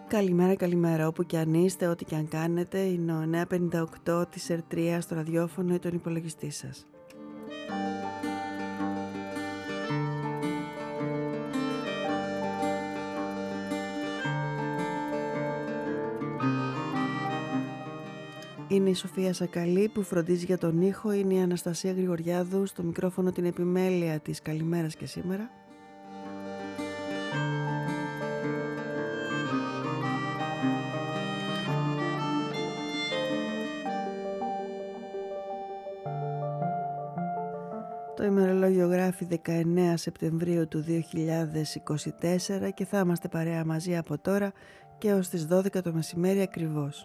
Καλημέρα, καλημέρα. Όπου και αν είστε, ό,τι και αν κάνετε, είναι ο 958 της Ερτρία στο ραδιόφωνο ή τον υπολογιστή σας. Είναι η Σοφία Σακαλή που φροντίζει για τον ήχο, είναι η Αναστασία Γρηγοριάδου στο μικρόφωνο, την επιμέλεια της καλημέρας και σήμερα. Το ημερολόγιο γράφει 19 Σεπτεμβρίου του 2024 και θα είμαστε παρέα μαζί από τώρα και ως τις 12 το μεσημέρι ακριβώς.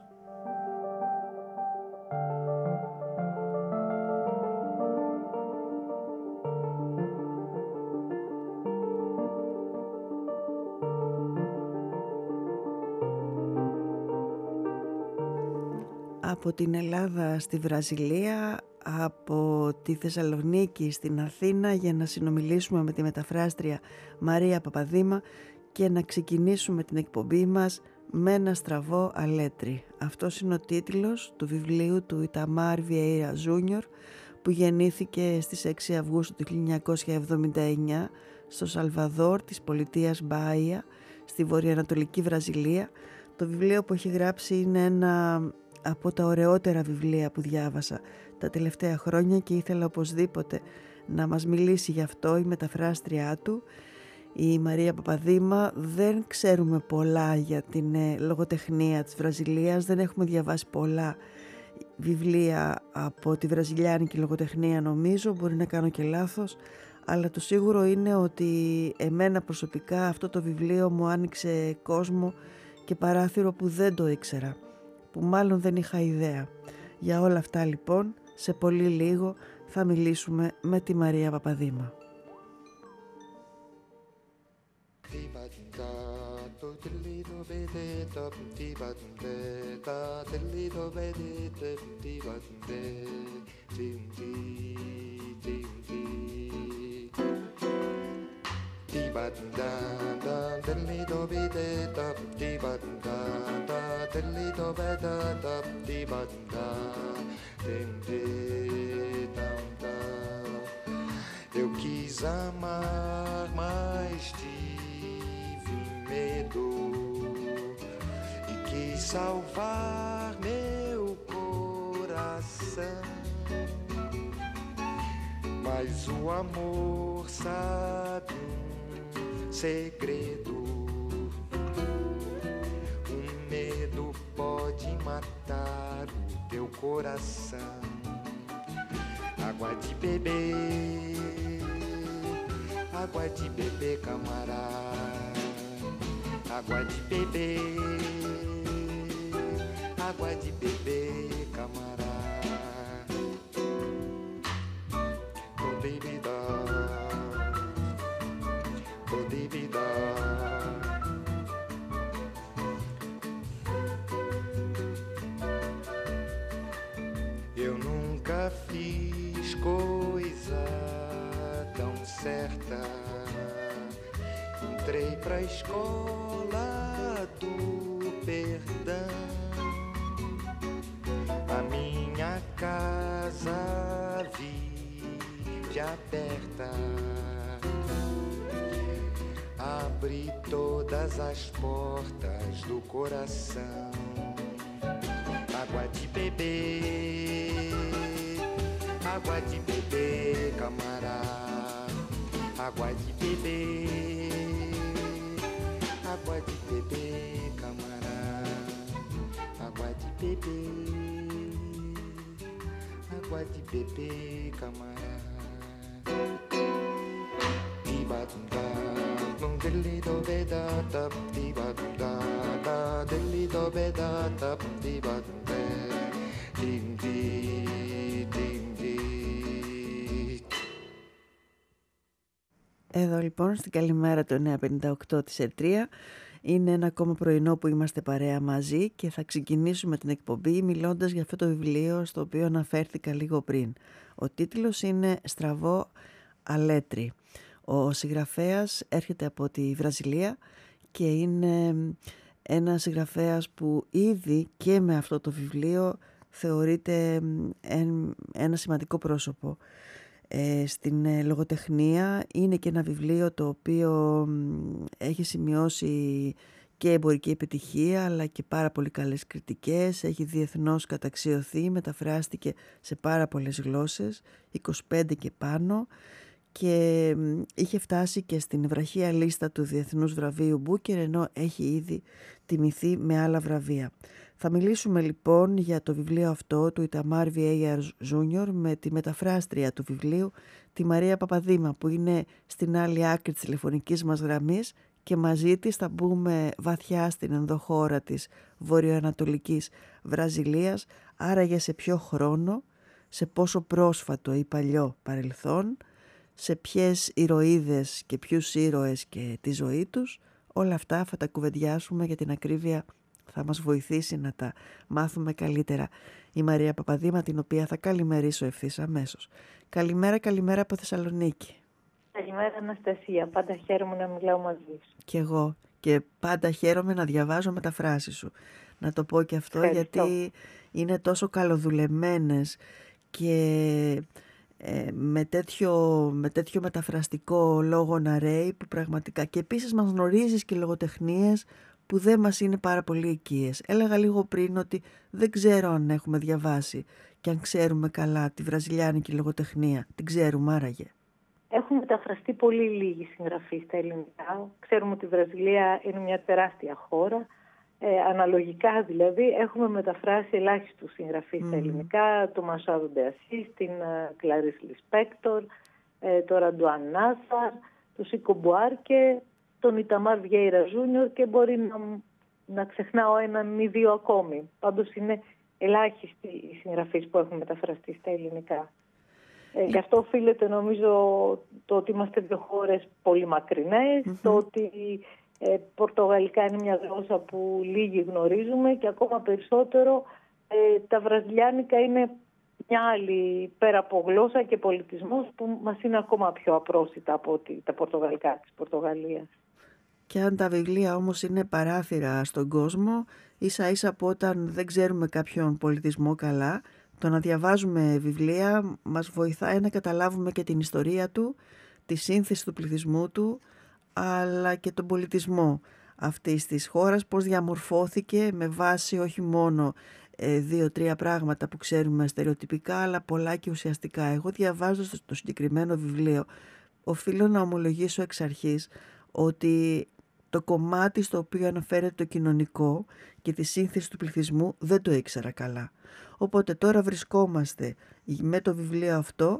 Από την Ελλάδα στη Βραζιλία, από τη Θεσσαλονίκη στην Αθήνα για να συνομιλήσουμε με τη μεταφράστρια Μαρία Παπαδήμα και να ξεκινήσουμε την εκπομπή μας με ένα στραβό αλέτρι. Αυτός είναι ο τίτλος του βιβλίου του Ιταμάρ Βιέιρα Ζούνιορ που γεννήθηκε στις 6 Αυγούστου του 1979 στο Σαλβαδόρ της πολιτείας Μπάια στη βορειοανατολική Βραζιλία. Το βιβλίο που έχει γράψει είναι ένα από τα ωραιότερα βιβλία που διάβασα τα τελευταία χρόνια και ήθελα οπωσδήποτε να μας μιλήσει γι' αυτό η μεταφράστριά του, η Μαρία Παπαδήμα. Δεν ξέρουμε πολλά για την λογοτεχνία της Βραζιλίας, δεν έχουμε διαβάσει πολλά βιβλία από τη βραζιλιάνικη λογοτεχνία νομίζω, μπορεί να κάνω και λάθος, αλλά το σίγουρο είναι ότι εμένα προσωπικά αυτό το βιβλίο μου άνοιξε κόσμο και παράθυρο που δεν το ήξερα, που μάλλον δεν είχα ιδέα. Για όλα αυτά λοιπόν, σε πολύ λίγο θα μιλήσουμε με τη Μαρία Παπαδήμα. Eu quis amar, mas tive medo e quis salvar meu coração, mas o amor sabe segredo. O medo pode matar o teu coração. Água de beber, camarada. Água de beber, camarada. Podibida. Eu nunca fiz coisa tão certa. Entrei pra escola do perdão. A minha casa vive aberta. Abri todas as portas do coração. Água de beber, camarada. Água de beber, camarada. Água de beber, camarada. Tibadunda, delido bedata, tibadunda, delido bedata, tibadunda, dindi. Εδώ λοιπόν στην καλημέρα του 958 της Ερτρία είναι ένα ακόμα πρωινό που είμαστε παρέα μαζί και θα ξεκινήσουμε την εκπομπή μιλώντας για αυτό το βιβλίο στο οποίο αναφέρθηκα λίγο πριν. Ο τίτλος είναι «Στραβό αλέτρι». Ο συγγραφέας έρχεται από τη Βραζιλία και είναι Ένας συγγραφέας που ήδη και με αυτό το βιβλίο θεωρείται ένα σημαντικό πρόσωπο στην λογοτεχνία. Είναι και ένα βιβλίο το οποίο έχει σημειώσει και εμπορική επιτυχία, αλλά και πάρα πολύ καλές κριτικές. Έχει διεθνώς καταξιωθεί, μεταφράστηκε σε πάρα πολλές γλώσσες, 25 και πάνω, και είχε φτάσει και στην βραχία λίστα του Διεθνούς Βραβείου Μπούκερ, ενώ έχει ήδη τιμηθεί με άλλα βραβεία. Θα μιλήσουμε λοιπόν για το βιβλίο αυτό του Ιταμάρ Βιέιαρ Ζούνιορ με τη μεταφράστρια του βιβλίου, τη Μαρία Παπαδήμα, που είναι στην άλλη άκρη της τηλεφωνικής μας γραμμής, και μαζί της θα μπούμε βαθιά στην ενδοχώρα της βορειοανατολικής Βραζιλίας, άραγε σε ποιο χρόνο, σε πόσο πρόσφατο ή παλιό παρελθόν, σε ποιες ηρωίδες και ποιους ήρωες και τη ζωή τους. Όλα αυτά θα τα κουβεντιάσουμε, για την ακρίβεια θα μας βοηθήσει να τα μάθουμε καλύτερα η Μαρία Παπαδήμα, την οποία θα καλημερίσω ευθύς αμέσως. Καλημέρα από Θεσσαλονίκη. Καλημέρα Αναστασία, πάντα χαίρομαι να μιλάω μαζί σου. Κι εγώ, και πάντα χαίρομαι να διαβάζω μεταφράσεις σου. Να το πω και αυτό. Ευχαριστώ. Γιατί είναι τόσο καλοδουλεμένες και με τέτοιο μεταφραστικό λόγο να ρέει, που πραγματικά, και επίσης μας γνωρίζεις και λογοτεχνίες που δεν μας είναι πάρα πολύ οικίες. Έλεγα λίγο πριν ότι δεν ξέρω αν έχουμε διαβάσει και αν ξέρουμε καλά τη βραζιλιάνικη λογοτεχνία. Την ξέρουμε άραγε? Έχουν μεταφραστεί πολύ λίγοι συγγραφείς στα ελληνικά. Ξέρουμε ότι η Βραζιλία είναι μια τεράστια χώρα. Αναλογικά δηλαδή έχουμε μεταφράσει ελάχιστους συγγραφείς στα ελληνικά, το Μασάδο Ντε Ασίς, την Κλαρίς Λισπέκτορ, το Ραντουάν Νάσαρ, το Σίκο Μπουάρκε, τον Ιταμάρ Βιέιρα Ζούνιορ, και μπορεί να ξεχνάω έναν ή δύο ακόμη. Πάντως είναι ελάχιστοι οι συγγραφείς που έχουν μεταφραστεί στα ελληνικά. Γι' αυτό οφείλεται νομίζω το ότι είμαστε δύο χώρες πολύ μακρινές, το ότι πορτογαλικά είναι μια γλώσσα που λίγοι γνωρίζουμε, και ακόμα περισσότερο τα βραζιλιάνικα είναι μια άλλη πέρα από γλώσσα και πολιτισμός που μας είναι ακόμα πιο απρόσιτα από ότι τα πορτογαλικά της Πορτογαλίας. Και αν τα βιβλία όμως είναι παράθυρα στον κόσμο, ίσα ίσα από όταν δεν ξέρουμε κάποιον πολιτισμό καλά, το να διαβάζουμε βιβλία μας βοηθάει να καταλάβουμε και την ιστορία του, τη σύνθεση του πληθυσμού του, αλλά και τον πολιτισμό αυτής της χώρας, πώς διαμορφώθηκε με βάση όχι μόνο 2-3 πράγματα που ξέρουμε στερεοτυπικά, αλλά πολλά και ουσιαστικά. Εγώ διαβάζοντας το συγκεκριμένο βιβλίο, οφείλω να ομολογήσω εξ αρχής ότι το κομμάτι στο οποίο αναφέρεται το κοινωνικό και τη σύνθεση του πληθυσμού δεν το ήξερα καλά. Οπότε τώρα βρισκόμαστε με το βιβλίο αυτό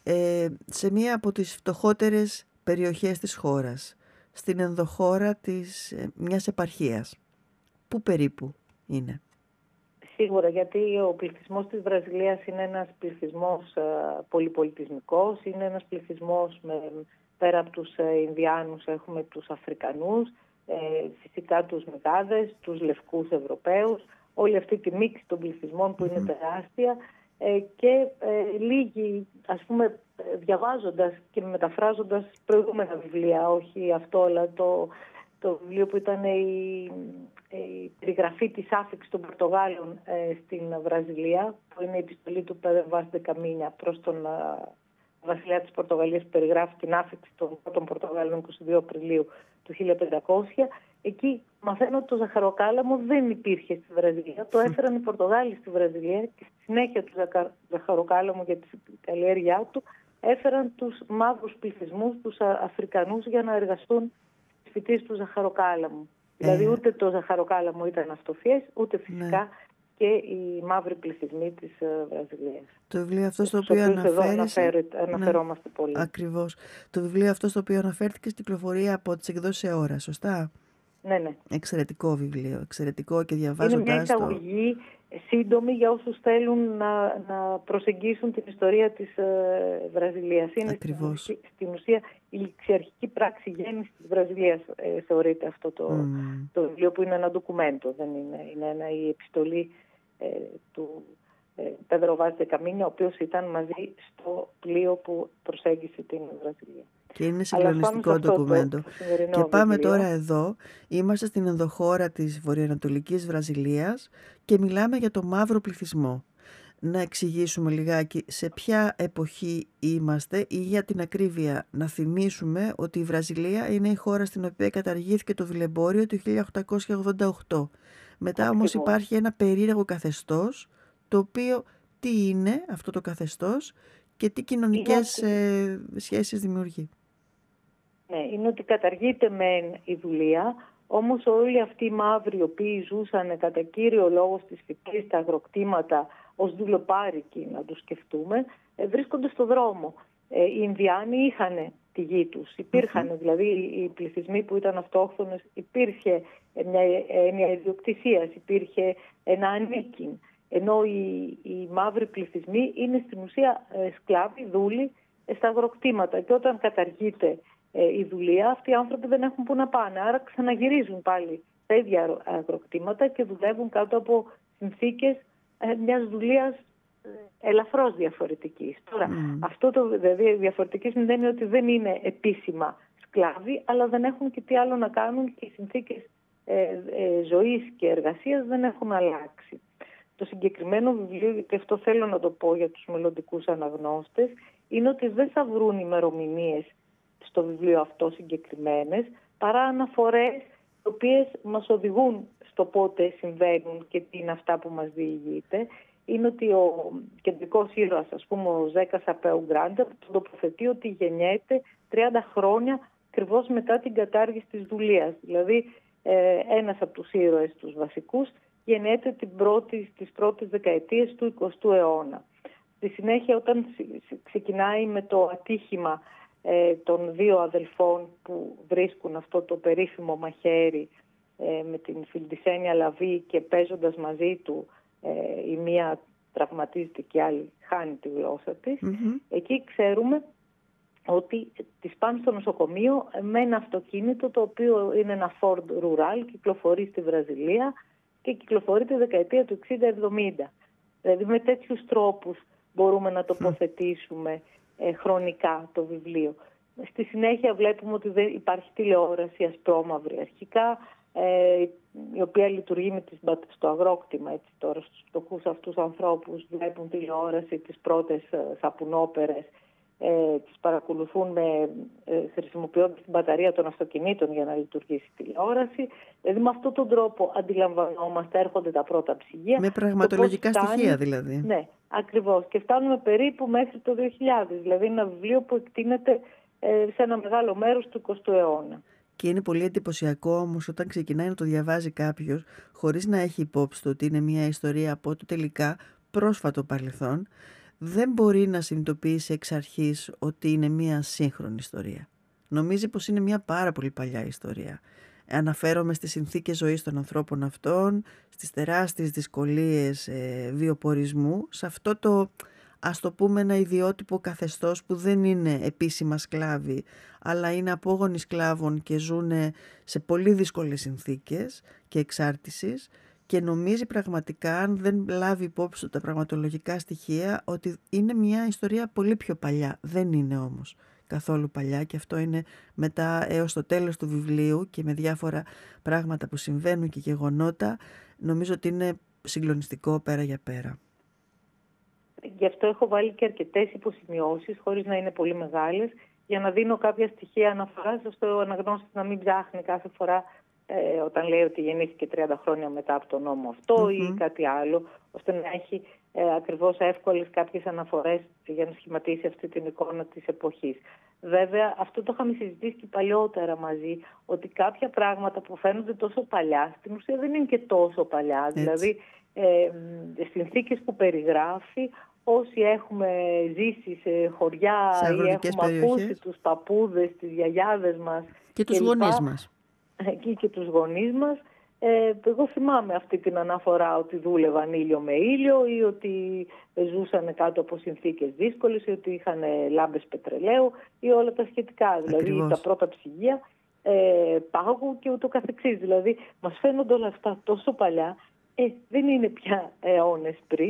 σε μία από τις φτωχότερες περιοχές της χώρας, στην ενδοχώρα της μιας επαρχίας. Πού περίπου είναι? Σίγουρα, γιατί ο πληθυσμός της Βραζιλίας είναι ένας πληθυσμός πολυπολιτισμικός, είναι ένας πληθυσμός πέρα από τους Ινδιάνους έχουμε τους Αφρικανούς, φυσικά τους Μεγάδες, τους Λευκούς Ευρωπαίους, όλη αυτή τη μίξη των πληθυσμών που είναι τεράστια, και λίγοι, ας πούμε, διαβάζοντας και μεταφράζοντας προηγούμενα βιβλία, όχι αυτό, αλλά το βιβλίο που ήταν η περιγραφή της άφηξης των Πορτογάλων στην Βραζιλία, που είναι η επιστολή του Πέδρο Βάς ντε Καμίνια προς τον βασιλιά της Πορτογαλίας, που περιγράφει την άφηξη των Πορτογάλων 22 Απριλίου του 1500. Εκεί μαθαίνω ότι το ζαχαροκάλαμο δεν υπήρχε στη Βραζιλία. Το έφεραν οι Πορτογάλοι στη Βραζιλία, και στη συνέχεια του ζαχαροκάλαμου για τη καλλιέργειά του έφεραν τους μαύρους πληθυσμούς, τους Αφρικανούς, για να εργαστούν στις φυτίες του ζαχαροκάλαμου. Δηλαδή ούτε το ζαχαροκάλαμο ήταν αυτοφιές, ούτε φυσικά και οι μαύροι πληθυσμοί της Βραζιλίας. Το βιβλίο αυτό στο οποίο αναφερόμαστε πολύ. Ακριβώς. Το βιβλίο αυτό στο οποίο αναφέρθηκες κυκλοφορεί από τις εκδόσεις ΕΟΡΑ, σωστά? Ναι. Εξαιρετικό βιβλίο, εξαιρετικό, και διαβάζοντας είναι μια εισαγωγή σύντομη για όσους θέλουν να προσεγγίσουν την ιστορία της Βραζιλίας. Είναι στην ουσία η ληξιαρχική πράξη γέννησης της Βραζιλίας, θεωρείται αυτό το βιβλίο, που είναι ένα ντοκουμέντο, δεν είναι η επιστολή του Πέδρο Βάζ ντε Καμίνια, ο οποίος ήταν μαζί στο πλοίο που προσέγγισε την Βραζιλία. Και είναι συγκλονιστικό ντοκουμέντο. Και πάμε βιβλίο. Τώρα εδώ, είμαστε στην ενδοχώρα της βορειοανατολικής Βραζιλίας και μιλάμε για το μαύρο πληθυσμό. Να εξηγήσουμε λιγάκι σε ποια εποχή είμαστε ή για την ακρίβεια να θυμίσουμε ότι η Βραζιλία είναι η χώρα στην οποία καταργήθηκε το δουλεμπόριο το 1888. Μετά όμως υπάρχει ένα περίεργο καθεστώς, το οποίο τι είναι αυτό το καθεστώς και τι κοινωνικές σχέσεις δημιουργεί. Ναι, είναι ότι καταργείται μεν η δουλεία, όμως όλοι αυτοί οι μαύροι οι οποίοι ζούσαν κατά κύριο λόγο στις φυτίες, στα αγροκτήματα, ως δουλοπάρικοι να τους σκεφτούμε, βρίσκονται στο δρόμο. Οι Ινδιάνοι είχαν τη γη τους, υπήρχαν δηλαδή οι πληθυσμοί που ήταν αυτόχθονες, υπήρχε μια ιδιοκτησία, υπήρχε ένα ανήκειν. Ενώ οι μαύροι πληθυσμοί είναι στην ουσία σκλάβοι, δούλοι στα αγροκτήματα. Και όταν καταργείται η δουλεία, αυτοί οι άνθρωποι δεν έχουν που να πάνε. Άρα ξαναγυρίζουν πάλι στα ίδια αγροκτήματα και δουλεύουν κάτω από συνθήκες μιας δουλείας ελαφρώς διαφορετικής. Τώρα, αυτό το δηλαδή διαφορετική σημαίνει ότι δεν είναι επίσημα σκλάβοι, αλλά δεν έχουν και τι άλλο να κάνουν και οι συνθήκες ζωής και εργασίας δεν έχουν αλλάξει. Το συγκεκριμένο βιβλίο, και αυτό θέλω να το πω για τους μελλοντικούς αναγνώστες, είναι ότι δεν θα βρουν ημερομηνίες στο βιβλίο αυτό συγκεκριμένες, παρά αναφορές οι οποίες μας οδηγούν στο πότε συμβαίνουν και τι είναι αυτά που μας διηγείται. Είναι ότι ο κεντρικός ήρωας, ας πούμε ο Ζέκα Σαπέου Γκράντερ, τον τοποθετεί ότι γεννιέται 30 χρόνια ακριβώς μετά την κατάργηση της δουλείας. Δηλαδή ένας από τους ήρωες τους βασικούς γεννιέται στις πρώτες δεκαετίες του 20ου αιώνα. Στη συνέχεια, όταν ξεκινάει με το ατύχημα των δύο αδελφών που βρίσκουν αυτό το περίφημο μαχαίρι με την Φιλντισένια Λαβή και παίζοντας μαζί του η μία τραυματίζεται και η άλλη χάνει τη γλώσσα της, εκεί ξέρουμε ότι τις πάνε στο νοσοκομείο με ένα αυτοκίνητο το οποίο είναι ένα Ford Rural, κυκλοφορεί στη Βραζιλία και κυκλοφορεί τη δεκαετία του 60-70. Δηλαδή με τέτοιους τρόπους μπορούμε να τοποθετήσουμε χρονικά το βιβλίο. Στη συνέχεια βλέπουμε ότι δεν υπάρχει τηλεόραση ασπρόμαυρη αρχικά, η οποία λειτουργεί στο αγρόκτημα. Έτσι, τώρα στους φτωχούς αυτούς ανθρώπους βλέπουν τηλεόραση, τις πρώτες σαπουνόπερες, τις παρακολουθούν χρησιμοποιώντας την μπαταρία των αυτοκινήτων για να λειτουργήσει η τηλεόραση. Δηλαδή με αυτόν τον τρόπο αντιλαμβανόμαστε, έρχονται τα πρώτα ψυγεία. Με πραγματολογικά στοιχεία δηλαδή. Ναι, ακριβώς. Και φτάνουμε περίπου μέχρι το 2000, δηλαδή ένα βιβλίο που εκτείνεται σε ένα μεγάλο μέρος του 20ου αιώνα. Και είναι πολύ εντυπωσιακό όμως όταν ξεκινάει να το διαβάζει κάποιος χωρίς να έχει υπόψη του ότι είναι μια ιστορία από το τελικά πρόσφατο παρελθόν, δεν μπορεί να συνειδητοποιήσει εξ αρχής ότι είναι μια σύγχρονη ιστορία. Νομίζει πως είναι μια πάρα πολύ παλιά ιστορία. Αναφέρομαι στις συνθήκες ζωής των ανθρώπων αυτών, στις τεράστιες δυσκολίες βιοπορισμού, σε αυτό το, ας το πούμε, ένα ιδιότυπο καθεστώς που δεν είναι επίσημα σκλάβοι, αλλά είναι απόγονοι σκλάβων και ζουν σε πολύ δύσκολες συνθήκες και εξάρτησης, και νομίζει πραγματικά, αν δεν λάβει υπόψη του τα πραγματολογικά στοιχεία, ότι είναι μια ιστορία πολύ πιο παλιά. Δεν είναι όμως καθόλου παλιά, και αυτό είναι μετά έως το τέλος του βιβλίου και με διάφορα πράγματα που συμβαίνουν και γεγονότα, νομίζω ότι είναι συγκλονιστικό πέρα για πέρα. Γι' αυτό έχω βάλει και αρκετές υποσημειώσεις, χωρίς να είναι πολύ μεγάλες, για να δίνω κάποια στοιχεία αναφοράς, ώστε ο αναγνώστης να μην ψάχνει κάθε φορά όταν λέει ότι γεννήθηκε 30 χρόνια μετά από τον νόμο αυτό ή κάτι άλλο, ώστε να έχει ακριβώς εύκολες κάποιες αναφορές για να σχηματίσει αυτή την εικόνα της εποχής. Βέβαια, αυτό το είχαμε συζητήσει και παλιότερα μαζί, ότι κάποια πράγματα που φαίνονται τόσο παλιά, στην ουσία δεν είναι και τόσο παλιά. Έτσι. Δηλαδή, συνθήκες που περιγράφει, όσοι έχουμε ζήσει σε χωριά ή έχουμε ακούσει τους παππούδες, τις γιαγιάδες μας και τους γονείς μας. Εκεί και τους γονείς μας. Εγώ θυμάμαι αυτή την αναφορά ότι δούλευαν ήλιο με ήλιο ή ότι ζούσαν κάτω από συνθήκες δύσκολες ή ότι είχαν λάμπες πετρελαίου ή όλα τα σχετικά. Ακριβώς. Δηλαδή τα πρώτα ψυγεία, πάγου και ούτω καθεξής. Δηλαδή μας φαίνονται όλα αυτά τόσο παλιά. Δεν είναι πια αιώνες πριν,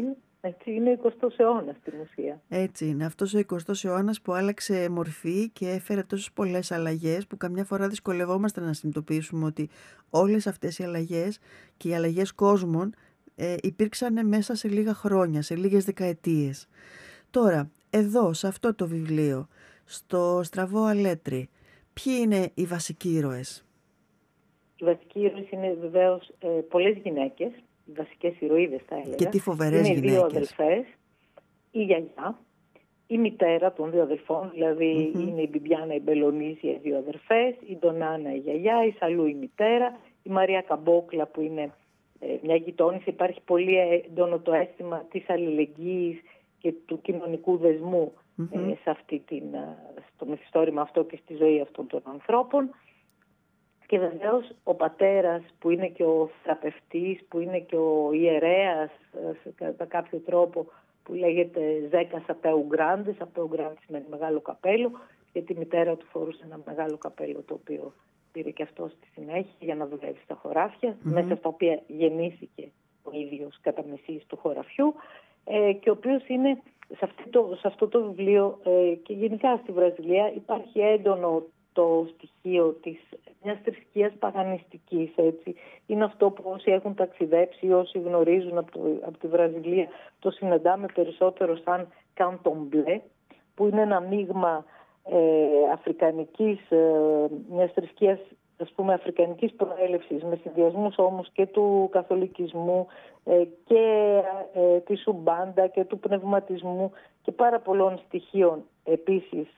Έτσι είναι ο 20ος αιώνας στην ουσία. Έτσι είναι. Αυτός ο 20ος αιώνας που άλλαξε μορφή και έφερε τόσες πολλές αλλαγές που καμιά φορά δυσκολευόμαστε να συνειδητοποιήσουμε ότι όλες αυτές οι αλλαγές και οι αλλαγές κόσμων υπήρξαν μέσα σε λίγα χρόνια, σε λίγες δεκαετίες. Τώρα, εδώ, σε αυτό το βιβλίο, στο Στραβό Αλέτρι, ποιοι είναι οι βασικοί ήρωες? Οι βασικοί ήρωες είναι βεβαίως πολλές γυναίκες, οι βασικές ηρωίδες θα έλεγα. Και τι φοβερές είναι γυναίκες. Οι δύο αδελφές, η γιαγιά, η μητέρα των δύο αδελφών, δηλαδή είναι η Μπιμπιάνα η Μπελονίζια, οι δύο αδερφές, η Ντονάνα η γιαγιά, η Σαλού η μητέρα, η Μαρία Καμπόκλα που είναι μια γειτόνισσα. Υπάρχει πολύ έντονο το αίσθημα της αλληλεγγύης και του κοινωνικού δεσμού σε αυτή στο μυθιστόρημα αυτό και στη ζωή αυτών των ανθρώπων. Και βεβαίως ο πατέρας που είναι και ο θεραπευτής, που είναι και ο ιερέας κατά κάποιο τρόπο, που λέγεται Ζέκα Απέου Γκράντε. Απέου Γκράντε σημαίνει μεγάλο καπέλο, γιατί η μητέρα του φορούσε ένα μεγάλο καπέλο το οποίο πήρε και αυτό στη συνέχεια για να δουλεύει στα χωράφια, μέσα στα οποία γεννήθηκε ο ίδιος κατά μεσής του χωραφιού, και ο οποίος είναι σε αυτό το βιβλίο και γενικά στη Βραζιλία υπάρχει έντονο το στοιχείο της μιας θρησκείας παγανιστικής, έτσι. Είναι αυτό που όσοι έχουν ταξιδέψει, όσοι γνωρίζουν από τη Βραζιλία, το συναντάμε περισσότερο σαν καντομπλέ, που είναι ένα μείγμα αφρικανικής, μιας θρησκείας, ας πούμε, αφρικανικής προέλευσης, με συνδυασμούς όμως και του καθολικισμού και της Ουμπάντα και του πνευματισμού και πάρα πολλών στοιχείων επίσης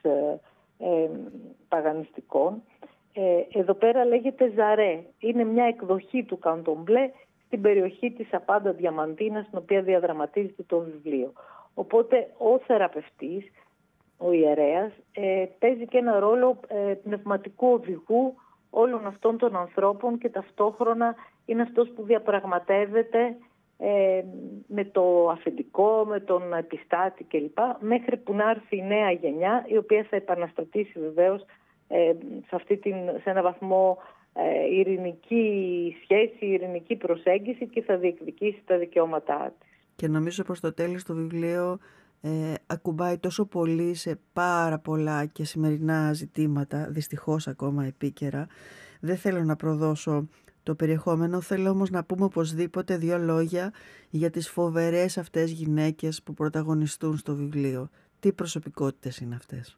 παγανιστικών. Εδώ πέρα λέγεται Ζαρέ. Είναι μια εκδοχή του καντομπλέ στην περιοχή της Απάντα Διαμαντίνα, στην οποία διαδραματίζεται το βιβλίο. Οπότε ο θεραπευτής, ο ιερέας, παίζει και ένα ρόλο πνευματικού οδηγού όλων αυτών των ανθρώπων και ταυτόχρονα είναι αυτός που διαπραγματεύεται με το αφεντικό, με τον επιστάτη κλπ. Μέχρι που να έρθει η νέα γενιά, η οποία θα επαναστατήσει βεβαίως σε ένα βαθμό ειρηνική σχέση, ειρηνική προσέγγιση και θα διεκδικήσει τα δικαιώματά της. Και νομίζω προς το τέλος το βιβλίο ακουμπάει τόσο πολύ σε πάρα πολλά και σημερινά ζητήματα, δυστυχώς ακόμα επίκαιρα. Δεν θέλω να προδώσω το περιεχόμενο, θέλω όμως να πούμε οπωσδήποτε 2 λόγια για τις φοβερές αυτές γυναίκες που πρωταγωνιστούν στο βιβλίο. Τι προσωπικότητες είναι αυτές?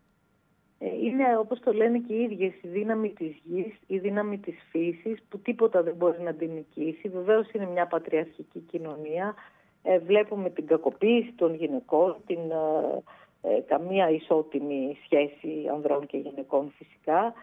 Είναι, όπως το λένε και οι ίδιες, η δύναμη της γης, η δύναμη της φύσης, που τίποτα δεν μπορεί να την νικήσει. Βεβαίως είναι μια πατριαρχική κοινωνία. Βλέπουμε την κακοποίηση των γυναικών, καμία ισότιμη σχέση ανδρών και γυναικών φυσικά.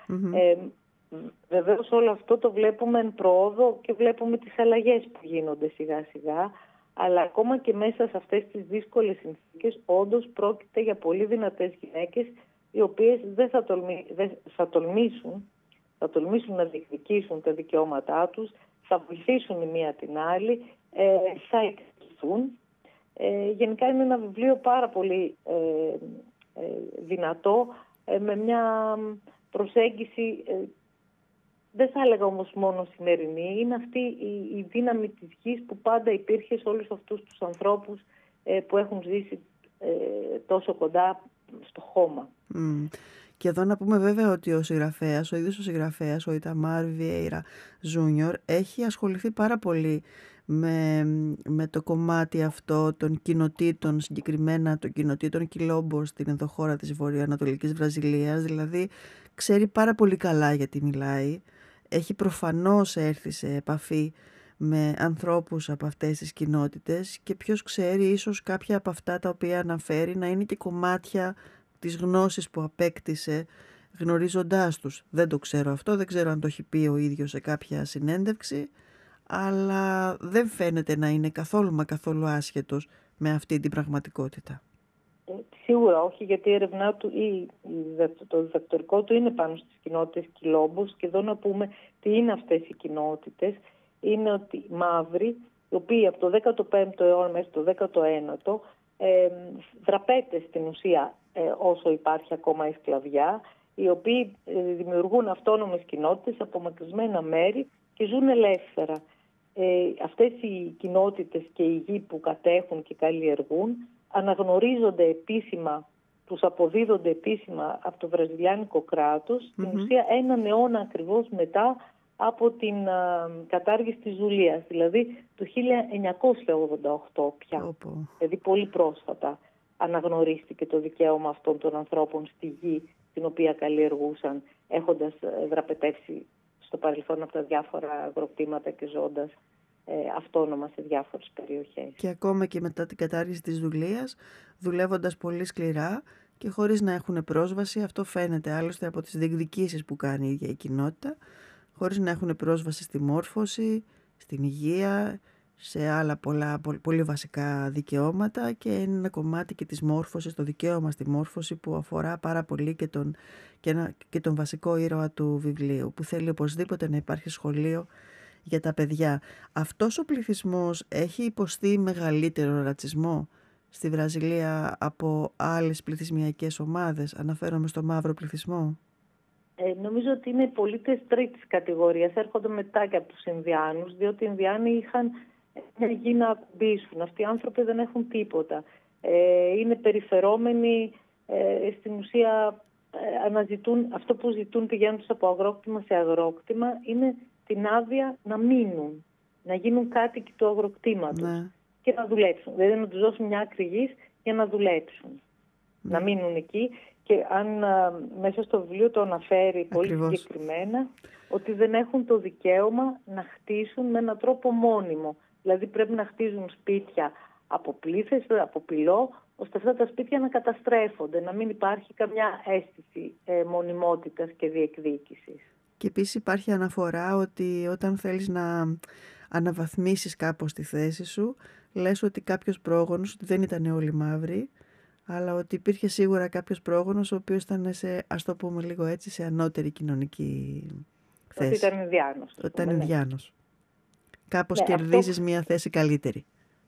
Βεβαίως όλο αυτό το βλέπουμε εν προόδο και βλέπουμε τις αλλαγές που γίνονται σιγά σιγά, αλλά ακόμα και μέσα σε αυτές τις δύσκολες συνθήκες όντως πρόκειται για πολύ δυνατές γυναίκες, οι οποίες δεν θα τολμήσουν να διεκδικήσουν τα δικαιώματά τους, θα βοηθήσουν η μία την άλλη, θα εκδικηθούν. Γενικά είναι ένα βιβλίο πάρα πολύ δυνατό, με μια προσέγγιση, δεν θα έλεγα όμως μόνο σημερινή, είναι αυτή η δύναμη της γης που πάντα υπήρχε σε όλους αυτούς τους ανθρώπους που έχουν ζήσει τόσο κοντά στο χώμα. Και εδώ να πούμε βέβαια ότι ο ίδιος ο συγγραφέας, ο Ιταμάρ Βιέιρα Ζούνιορ, έχει ασχοληθεί πάρα πολύ με το κομμάτι αυτό των κοινοτήτων, συγκεκριμένα των κοινοτήτων Κιλόμπο στην ενδοχώρα της βορειοανατολικής Βραζιλίας, δηλαδή ξέρει πάρα πολύ καλά γιατί μιλάει, έχει προφανώς έρθει σε επαφή με ανθρώπους από αυτές τις κοινότητες και ποιος ξέρει, ίσως κάποια από αυτά τα οποία αναφέρει να είναι και κομμάτια της γνώσης που απέκτησε γνωρίζοντάς τους. Δεν το ξέρω αυτό, δεν ξέρω αν το έχει πει ο ίδιος σε κάποια συνέντευξη, αλλά δεν φαίνεται να είναι καθόλου άσχετος με αυτή την πραγματικότητα. Σίγουρα όχι, γιατί η έρευνά του ή το διδακτορικό του είναι πάνω στις κοινότητες Κιλόμπος, και εδώ να πούμε τι είναι αυτές οι κοινότητες. Είναι ότι μαύροι, οι οποίοι από το 15ο αιώνα μέχρι το 19ο δραπέτες στην ουσία όσο υπάρχει ακόμα η σκλαβιά, οι οποίοι δημιουργούν αυτόνομες κοινότητες, απομακρυσμένα μέρη και ζουν ελεύθερα. αυτές οι κοινότητες και οι γη που κατέχουν και καλλιεργούν αναγνωρίζονται επίσημα, τους αποδίδονται επίσημα από το βραζιλιάνικο κράτος, στην ουσία έναν αιώνα ακριβώς μετά από την κατάργηση της δουλείας, δηλαδή το 1988 πια, δηλαδή πολύ πρόσφατα αναγνωρίστηκε το δικαίωμα αυτών των ανθρώπων στη γη την οποία καλλιεργούσαν, έχοντας δραπετεύσει στο παρελθόν από τα διάφορα αγροκτήματα και ζώντας αυτόνομα σε διάφορες περιοχές. Και ακόμα και μετά την κατάργηση της δουλείας, δουλεύοντας πολύ σκληρά και χωρίς να έχουν πρόσβαση, αυτό φαίνεται άλλωστε από τις διεκδικήσεις που κάνει η ίδια η κοινότητα, χωρίς να έχουν πρόσβαση στη μόρφωση, στην υγεία, σε άλλα πολλά πολύ βασικά δικαιώματα, και είναι ένα κομμάτι και της μόρφωσης, το δικαίωμα στη μόρφωση που αφορά πάρα πολύ και τον βασικό ήρωα του βιβλίου, που θέλει οπωσδήποτε να υπάρχει σχολείο για τα παιδιά. Αυτός ο πληθυσμός έχει υποστεί μεγαλύτερο ρατσισμό στη Βραζιλία από άλλες πληθυσμιακές ομάδες? Αναφέρομαι στο μαύρο πληθυσμό. Νομίζω ότι είναι πολίτες τρίτης κατηγορίας. Έρχονται μετά και από τους Ινδιάνους, διότι οι Ινδιάνοι είχαν μια γη να ακουμπήσουν. Αυτοί οι άνθρωποι δεν έχουν τίποτα. Είναι περιφερόμενοι, στην ουσία αναζητούν, αυτό που ζητούν πηγαίνοντας από αγρόκτημα σε αγρόκτημα είναι την άδεια να μείνουν, να γίνουν κάτοικοι του αγροκτήματος, ναι, και να δουλέψουν. Δηλαδή να τους δώσουν μια άκρη γης για να δουλέψουν, ναι, να μείνουν εκεί. Και αν μέσα στο βιβλίο το αναφέρει πολύ συγκεκριμένα, ότι δεν έχουν το δικαίωμα να χτίσουν με έναν τρόπο μόνιμο. Δηλαδή πρέπει να χτίζουν σπίτια από πλήθες, από πυλό, ώστε αυτά τα σπίτια να καταστρέφονται, να μην υπάρχει καμιά αίσθηση μονιμότητας και διεκδίκησης. Και επίσης υπάρχει αναφορά ότι όταν θέλεις να αναβαθμίσεις κάπως τη θέση σου, λες ότι κάποιος πρόγονος, ότι δεν ήταν όλοι μαύροι, αλλά ότι υπήρχε σίγουρα κάποιος πρόγονος ο οποίος ήταν σε, ας το πούμε λίγο έτσι, σε ανώτερη κοινωνική θέση. Ότι ήταν Ινδιάνος. Ότι ήταν Ινδιάνος. Κάπως κερδίζεις μια θέση καλύτερη.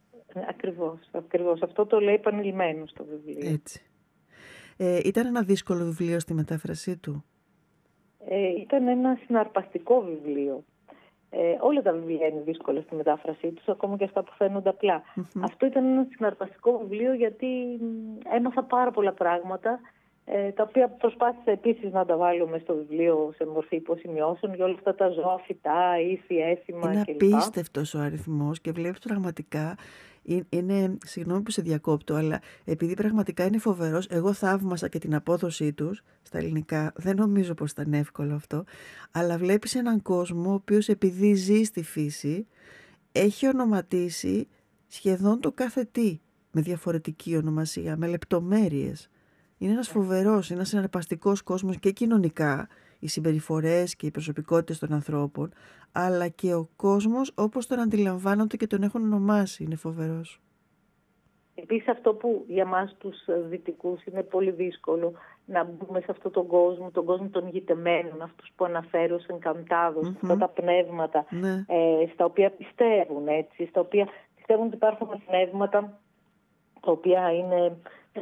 Ακριβώς. Αυτό το λέει επανειλημμένο στο βιβλίο. Έτσι. Ήταν ένα δύσκολο βιβλίο στη μετάφρασή του? Ήταν ένα συναρπαστικό βιβλίο. Όλα τα βιβλία είναι δύσκολα στη μετάφρασή τους, ακόμα και αυτά που φαίνονται απλά. Αυτό ήταν ένα συναρπαστικό βιβλίο γιατί έμαθα πάρα πολλά πράγματα, τα οποία προσπάθησα επίσης να τα βάλω μες στο βιβλίο σε μορφή υποσημειώσεων για όλα αυτά τα ζώα, φυτά, ήθη, έθιμα κλπ. Είναι απίστευτος ο αριθμός και βλέπεις πραγματικά, συγγνώμη που σε διακόπτω, αλλά επειδή πραγματικά είναι φοβερός, εγώ θαύμασα και την απόδοσή τους στα ελληνικά, δεν νομίζω πως ήταν εύκολο αυτό, αλλά βλέπεις έναν κόσμο ο οποίος επειδή ζει στη φύση έχει ονοματίσει σχεδόν το κάθε τι με διαφορετική ονομασία, με λεπτομέρειες. Είναι ένας φοβερός, ένας συναρπαστικός κόσμος και κοινωνικά, οι συμπεριφορές και οι προσωπικότητες των ανθρώπων, αλλά και ο κόσμος όπως τον αντιλαμβάνονται και τον έχουν ονομάσει. Είναι φοβερός. Επίσης αυτό που για μας τους δυτικούς είναι πολύ δύσκολο, να μπούμε σε αυτόν τον κόσμο των γητεμένων, αυτούς που αναφέρω ως εγκαντάδος, αυτά τα πνεύματα, ναι, στα οποία πιστεύουν, έτσι, στα οποία πιστεύουν ότι υπάρχουν πνεύματα τα οποία είναι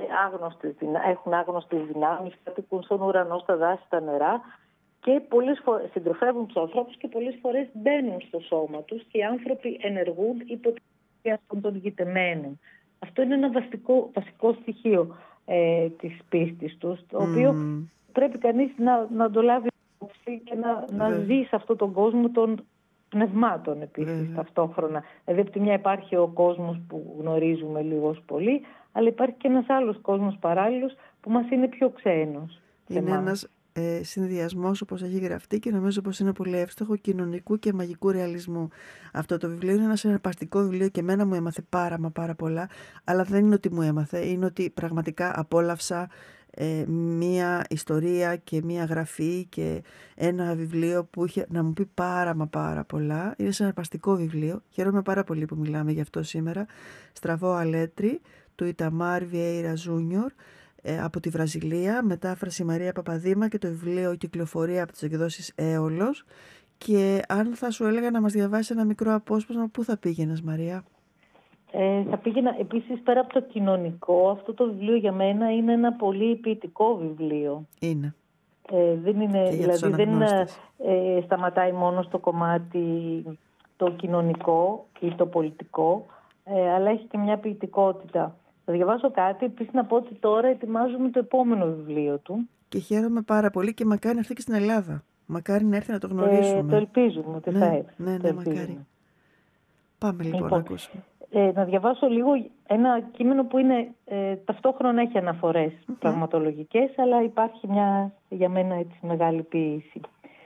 έχουν άγνωστες δυνάμεις, κατοικούν στον ουρανό, στα δάση, στα νερά, και πολλές φορές συντροφεύουν τους ανθρώπους και πολλές φορές μπαίνουν στο σώμα τους και οι άνθρωποι ενεργούν υπό την αυτών των γητεμένων. Αυτό είναι ένα βασικό στοιχείο της πίστης τους, το οποίο πρέπει κανείς να το λάβει υπόψη και να ζει σε αυτόν τον κόσμο των πνευμάτων επίσης ταυτόχρονα. Δηλαδή από τη μια υπάρχει ο κόσμος που γνωρίζουμε λίγος πολύ, αλλά υπάρχει και ένας άλλος κόσμος παράλληλος που μας είναι πιο ξένος. Είναι ένας συνδυασμός, όπως έχει γραφτεί, και νομίζω πως είναι πολύ εύστοχο, κοινωνικού και μαγικού ρεαλισμού. Αυτό το βιβλίο είναι ένα συναρπαστικό βιβλίο και εμένα μου έμαθε πάρα πολλά, αλλά δεν είναι ότι μου έμαθε, είναι ότι πραγματικά απόλαυσα μία ιστορία και μία γραφή και ένα βιβλίο που είχε να μου πει πάρα πολλά. Είναι συναρπαστικό βιβλίο. Χαίρομαι πάρα πολύ που μιλάμε γι' αυτό σήμερα. Στραβό Αλέτρι του Ιταμάρ Βιέιρα Ζούνιορ, από τη Βραζιλία, μετάφραση Μαρία Παπαδήμα, και το βιβλίο κυκλοφορεί από τις εκδόσεις Έολος. Και αν θα σου έλεγα να μας διαβάσει ένα μικρό απόσπασμα, πού θα πήγαινες, Μαρία? Θα πήγαινα επίσης πέρα από το κοινωνικό. Αυτό το βιβλίο για μένα είναι ένα πολύ ποιητικό βιβλίο. Είναι. Δεν είναι, δηλαδή δεν σταματάει μόνο στο κομμάτι το κοινωνικό ή το πολιτικό, αλλά έχει και μια ποιητικότητα. Θα διαβάσω κάτι, επίσης να πω ότι τώρα ετοιμάζουμε το επόμενο βιβλίο του. Και χαίρομαι πάρα πολύ και μακάρι να έρθει και στην Ελλάδα. Μακάρι να έρθει να το γνωρίσουμε. Το ελπίζουμε ότι θα έρθει. Ναι, μακάρι. Πάμε λοιπόν να ακούσουμε. Να διαβάσω λίγο ένα κείμενο που είναι ταυτόχρονα έχει αναφορές πραγματολογικές, αλλά υπάρχει μια για μένα έτσι μεγάλη ποίηση.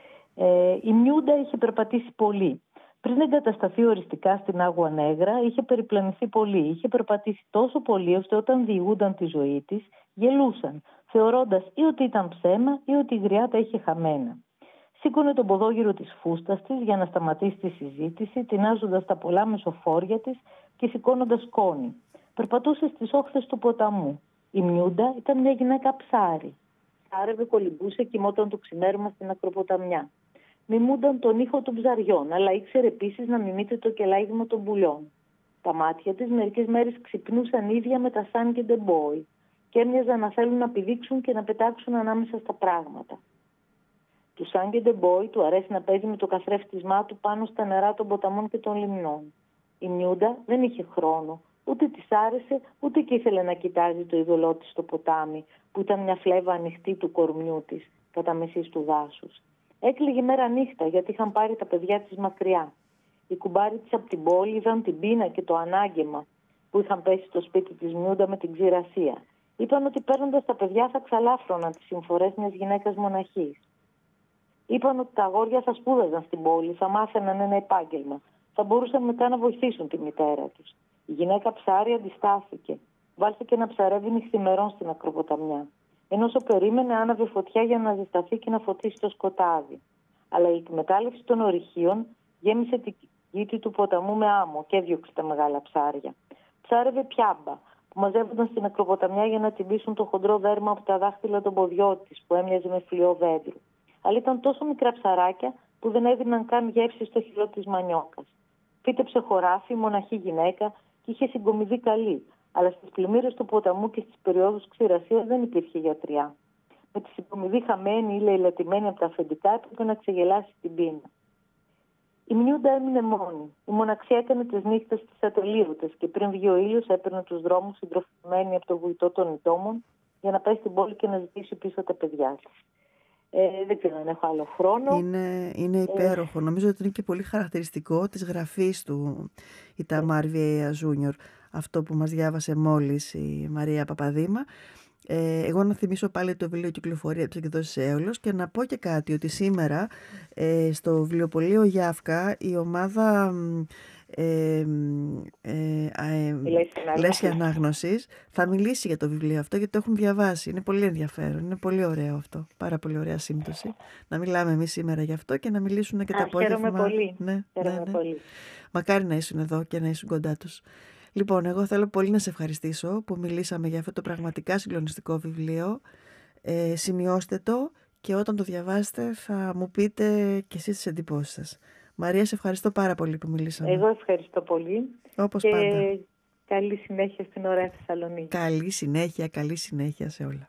Η Μιούντα είχε περπατήσει πολύ. Πριν εγκατασταθεί οριστικά στην Άγουα Νέγρα, είχε περιπλανηθεί πολύ. Είχε περπατήσει τόσο πολύ, ώστε όταν διηγούνταν τη ζωή της, γελούσαν, θεωρώντας ή ότι ήταν ψέμα ή ότι η γριά τα είχε χαμένα. Σήκωνε τον ποδόγυρο της φούστας της για να σταματήσει τη συζήτηση, τεινάζοντας τα πολλά μεσοφόρια της και σηκώνοντας σκόνη. Περπατούσε στις όχθες του ποταμού. Η Μιούντα ήταν μια γυναίκα ψάρι. Ψάρευε, κολυμπούσε, κοιμόταν το ξημέρωμα στην ακροποταμιά. Μιμούνταν τον ήχο των ψαριών, αλλά ήξερε επίσης να μιμείται το κελάγισμα των πουλιών. Τα μάτια της μερικές μέρες ξυπνούσαν ίδια με τα Σαν και Ντεμπόι και έμοιαζαν να θέλουν να πηδήξουν και να πετάξουν ανάμεσα στα πράγματα. Του Σαν και Ντεμπόι του αρέσει να παίζει με το καθρέφτισμά του πάνω στα νερά των ποταμών και των λιμνών. Η Μιούντα δεν είχε χρόνο, ούτε της άρεσε, ούτε και ήθελε να κοιτάζει το είδωλό της στο ποτάμι, που ήταν μια φλέβα ανοιχτή του κορμιού της, κατά μεσής του δάσους. Έκλαιγε μέρα νύχτα γιατί είχαν πάρει τα παιδιά της μακριά. Οι κουμπάροι της από την πόλη είδαν την πείνα και το ανάγκεμα που είχαν πέσει στο σπίτι της Μιούντα με την ξηρασία. Είπαν ότι παίρνοντας τα παιδιά θα ξαλάφρωναν τις συμφορές μιας γυναίκας μοναχής. Είπαν ότι τα αγόρια θα σπούδαζαν στην πόλη, θα μάθαιναν ένα επάγγελμα. Θα μπορούσαν μετά να βοηθήσουν τη μητέρα τους. Η γυναίκα ψάρι αντιστάθηκε. Βάλθηκε να ψαρεύει νυχθημερών στην ακροποταμιά. Ενώ όσο περίμενε, άναβε φωτιά για να ζεσταθεί και να φωτίσει το σκοτάδι. Αλλά η εκμετάλλευση των ορυχείων γέμισε την γήτη του ποταμού με άμμο και έδιωξε τα μεγάλα ψάρια. Ψάρευε πιάμπα, που μαζεύονταν στην ακροποταμιά για να τυμπήσουν το χοντρό δέρμα από τα δάχτυλα των ποδιών της, που έμοιαζε με φλοιό δέντρου. Αλλά ήταν τόσο μικρά ψαράκια που δεν έδιναν καν γεύση στο χυλό της μανιόκας. Φύτεψε χωράφι, μοναχή γυναίκα και είχε συγκομιδή καλή. Αλλά στις πλημμύρες του ποταμού και στις περιόδους ξηρασίας δεν υπήρχε γιατριά. Με τη συγκομιδή χαμένη ή λαιλατημένη από τα αφεντικά έπρεπε να ξεγελάσει την πείνα. Η Μιούντα έμεινε μόνη. Η μοναξιά έκανε τις νύχτες της ατελείωτες και πριν βγει ο ήλιος έπαιρνε τους δρόμους συντροφημένη από το βουητό των ητόμων για να πάει στην πόλη και να ζητήσει πίσω τα παιδιά της. Δεν ξέρω αν έχω άλλο χρόνο. Είναι υπέροχο. Νομίζω ότι είναι και πολύ χαρακτηριστικό της γραφής του η Ταμάρ Βιέια Ζούνιορ. Αυτό που μας διάβασε μόλις η Μαρία Παπαδήμα. Εγώ να θυμίσω πάλι το βιβλίο Κυκλοφορία της εκδόσης Έολος και να πω και κάτι, ότι σήμερα στο βιβλιοπωλείο Γιάφκα η ομάδα Λέσχη Ανάγνωσης θα μιλήσει για το βιβλίο αυτό, γιατί το έχουν διαβάσει. Είναι πολύ ενδιαφέρον, είναι πολύ ωραίο αυτό, πάρα πολύ ωραία σύμπτωση να μιλάμε εμείς σήμερα γι' αυτό και να μιλήσουν και τα απόγευμα. Χαίρομαι πολύ. Ναι. Πολύ. Μακάρι να ήσουν εδώ και να ήσουν κοντά τους. Λοιπόν, εγώ θέλω πολύ να σε ευχαριστήσω που μιλήσαμε για αυτό το πραγματικά συγκλονιστικό βιβλίο. Σημειώστε το και όταν το διαβάσετε θα μου πείτε και εσείς τις εντυπώσεις σας. Μαρία, σε ευχαριστώ πάρα πολύ που μιλήσαμε. Εγώ ευχαριστώ πολύ. Όπως και πάντα. Καλή συνέχεια στην ωραία Θεσσαλονίκη. Καλή συνέχεια σε όλα.